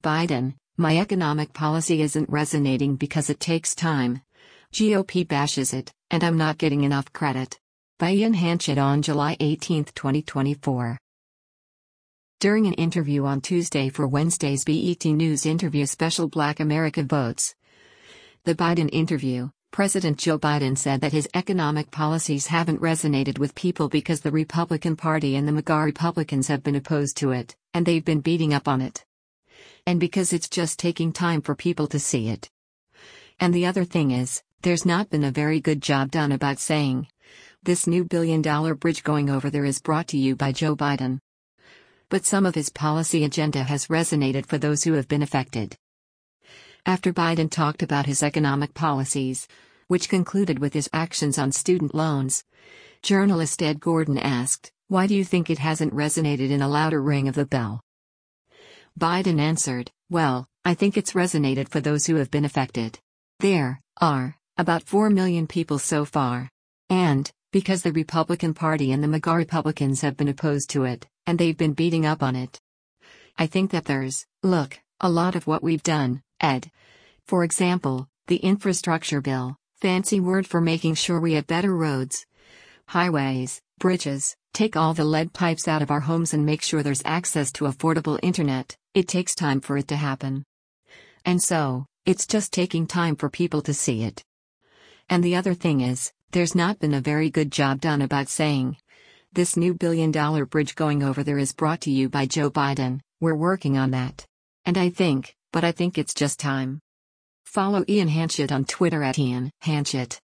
Biden, my economic policy isn't resonating because it takes time. GOP bashes it, and I'm not getting enough credit. By Ian Hanchett on July 18, 2024. During an interview on Tuesday for Wednesday's BET News interview special Black America Votes, the Biden interview, President Joe Biden said that his economic policies haven't resonated with people because the Republican Party and the MAGA Republicans have been opposed to it, and they've been beating up on it. And because it's just taking time for people to see it. And the other thing is, there's not been a very good job done about saying, this new billion-dollar bridge going over there is brought to you by Joe Biden. But some of his policy agenda has resonated for those who have been affected. After Biden talked about his economic policies, which concluded with his actions on student loans, journalist Ed Gordon asked, "Why do you think it hasn't resonated in a louder ring of the bell?" Biden answered, "Well, I think it's resonated for those who have been affected. There are about 4 million people so far. And, because the Republican Party and the MAGA Republicans have been opposed to it, and they've been beating up on it. I think that there's, look, a lot of what we've done, Ed. For example, the infrastructure bill, fancy word for making sure we have better roads, highways, bridges, take all the lead pipes out of our homes and make sure there's access to affordable internet. It takes time for it to happen. And so, it's just taking time for people to see it. And the other thing is, there's not been a very good job done about saying, this new billion-dollar bridge going over there is brought to you by Joe Biden. We're working on that. And I think it's just time." Follow Ian Hanchett on Twitter @Ian Hanchett.